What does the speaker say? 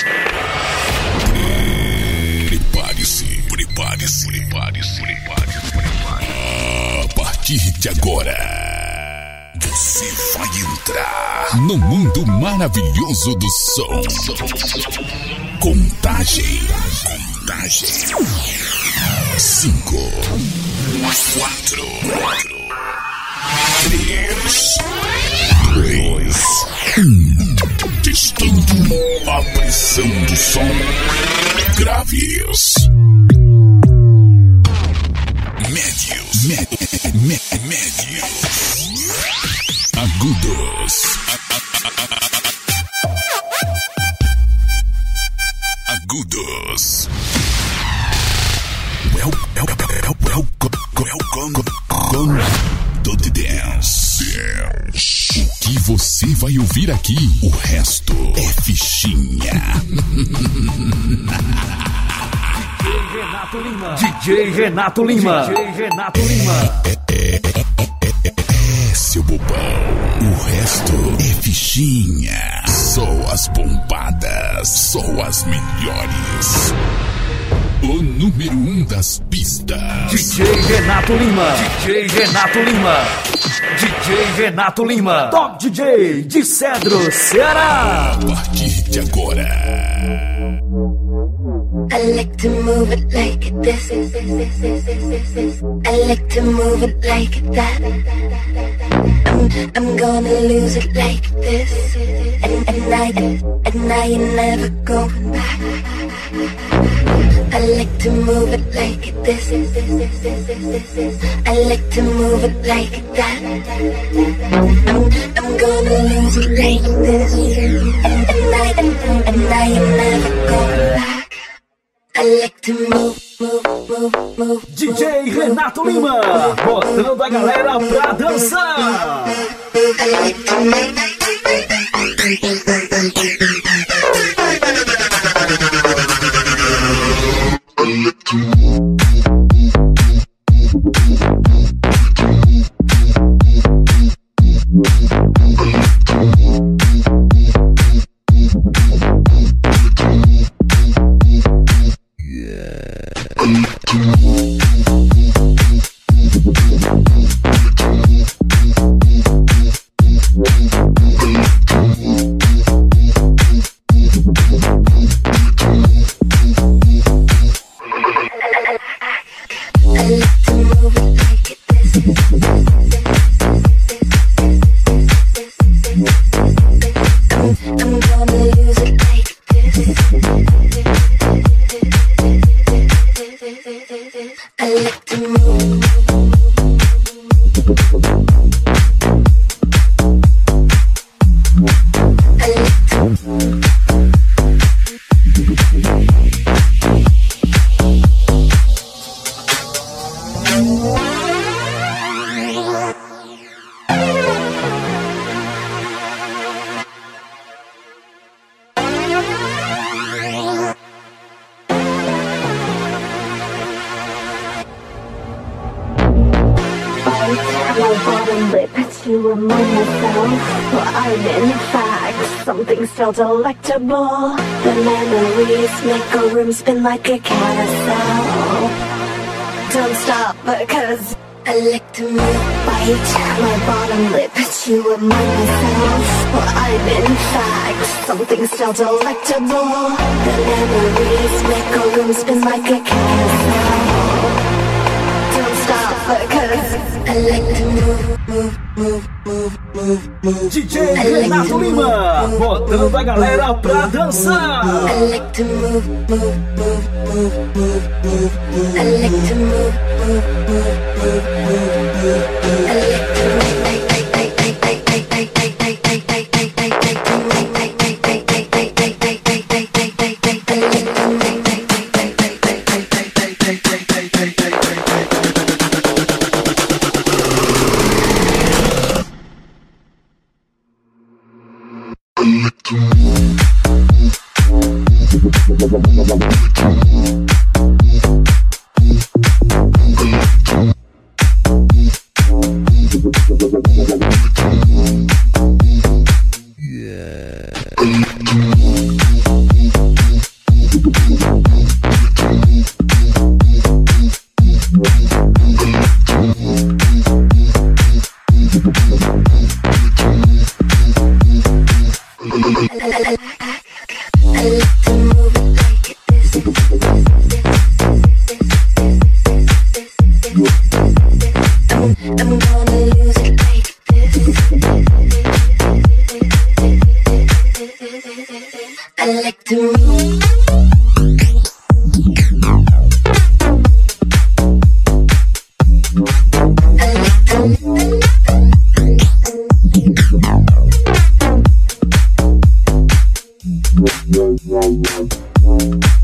Prepare-se. A partir de agora, você vai entrar no mundo maravilhoso do som. Contagem. 5, 4, 3, 2, 1. Testando a pressão do som. Graves. Médios. Agudos. Welcome to the dance. O que você vai ouvir aqui, o resto é fichinha. DJ Renato Lima. É seu bobão. O resto é fichinha. Só as bombadas, só as melhores. O número 1 das pistas. DJ Renato Lima. Top DJ de Cedro, Ceará. A partir de agora. I like to move it like this. I like to move it like that. I'm gonna lose it like this. And I ain't never going back. I like to move it like this. I like to move it like that. I'm gonna lose it like this. And I ain't never going back. I like to move. DJ Renato Lima, botando a galera pra dançar. I like to move. Still delectable. The memories make a room spin like a carousel. Don't stop because I like to move. Bite my bottom lip, chew remind myself. Well, I'm in fact something still delectable. The memories make a room spin like a carousel. Don't stop because I like to move. DJ Renato Lima, botando a galera pra dançar. I like to move. I like to move. I like to move. Yeah. I like to